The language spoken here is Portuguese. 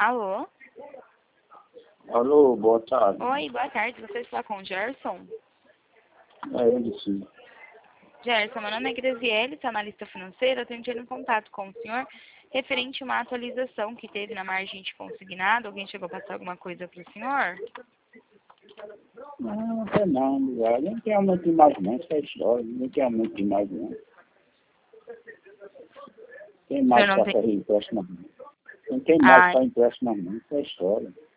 Alô? Alô, boa tarde. Oi, boa tarde. Você está com o Gerson? É ele sim. Gerson, meu nome é Graziele, sou analista financeira. Eu tenho tido em contato com o senhor referente a uma atualização que teve na margem de consignado. Alguém chegou a passar alguma coisa para o senhor? Não tem não, velho. Não tem muito mais não, essa história. Não tem muito mais não. Tem O senhor mais não para tem... fazer empréstimo não. Não tem mais Ah, para empréstimo não, essa história.